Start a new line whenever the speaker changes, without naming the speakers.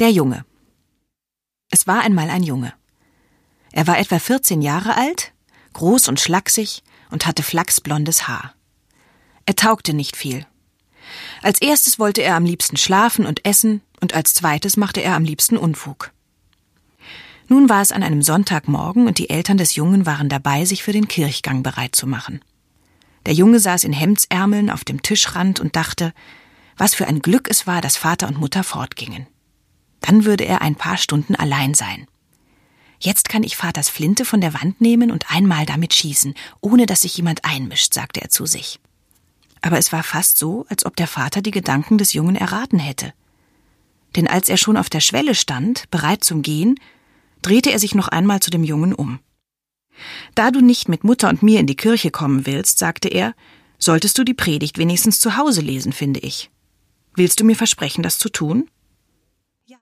Der Junge. Es war einmal ein Junge. Er war etwa 14 Jahre alt, groß und schlaksig und hatte flachsblondes Haar. Er taugte nicht viel. Als erstes wollte er am liebsten schlafen und essen und als zweites machte er am liebsten Unfug. Nun war es an einem Sonntagmorgen und die Eltern des Jungen waren dabei, sich für den Kirchgang bereit zu machen. Der Junge saß in Hemdsärmeln auf dem Tischrand und dachte, was für ein Glück es war, dass Vater und Mutter fortgingen. Dann würde er ein paar Stunden allein sein. Jetzt kann ich Vaters Flinte von der Wand nehmen und einmal damit schießen, ohne dass sich jemand einmischt, sagte er zu sich. Aber es war fast so, als ob der Vater die Gedanken des Jungen erraten hätte. Denn als er schon auf der Schwelle stand, bereit zum Gehen, drehte er sich noch einmal zu dem Jungen um. Da du nicht mit Mutter und mir in die Kirche kommen willst, sagte er, solltest du die Predigt wenigstens zu Hause lesen, finde ich. Willst du mir versprechen, das zu tun?